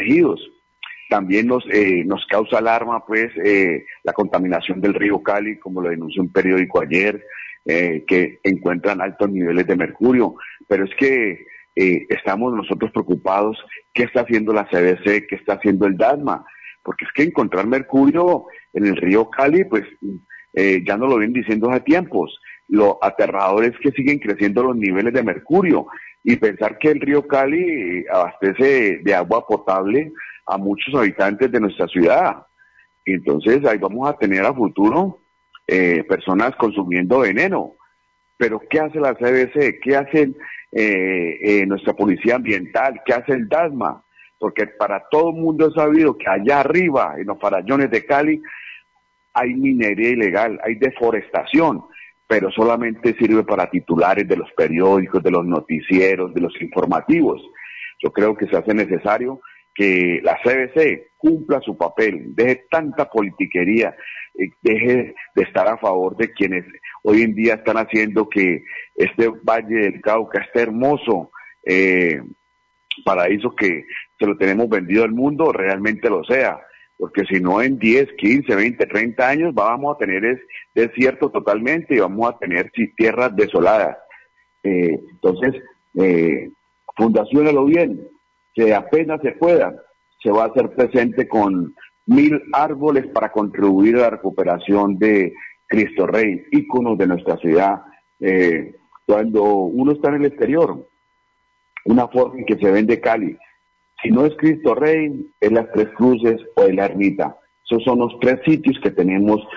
protegidos. También nos causa alarma pues la contaminación del río Cali, como lo denunció un periódico ayer, que encuentran altos niveles de mercurio. Pero es que estamos nosotros preocupados. ¿Qué está haciendo la CDC? ¿Qué está haciendo el DASMA? Porque es que encontrar mercurio en el río Cali, pues ya nos lo vienen diciendo hace tiempos. Lo aterrador es que siguen creciendo los niveles de mercurio, y pensar que el río Cali abastece de agua potable a muchos habitantes de nuestra ciudad. Y entonces ahí vamos a tener a futuro personas consumiendo veneno. Pero ¿qué hace la CDC? ¿Qué hace nuestra policía ambiental? ¿Qué hace el DASMA? Porque para todo el mundo es sabido que allá arriba, en los farallones de Cali, hay minería ilegal, hay deforestación, pero solamente sirve para titulares de los periódicos, de los noticieros, de los informativos. Yo creo que se hace necesario que la CBC cumpla su papel, deje tanta politiquería, deje de estar a favor de quienes hoy en día están haciendo que este Valle del Cauca, este hermoso paraíso que se lo tenemos vendido al mundo, realmente lo sea. Porque si no, en 10, 15, 20, 30 años vamos a tener desierto totalmente, y vamos a tener tierras desoladas. Entonces, fundaciónelo bien, que apenas se pueda, se va a hacer presente con 1000 árboles para contribuir a la recuperación de Cristo Rey, íconos de nuestra ciudad. Cuando uno está en el exterior, una forma en que se vende Cali, si no es Cristo Rey, es las Tres Cruces o es la Ermita. Esos son los 3 sitios que tenemos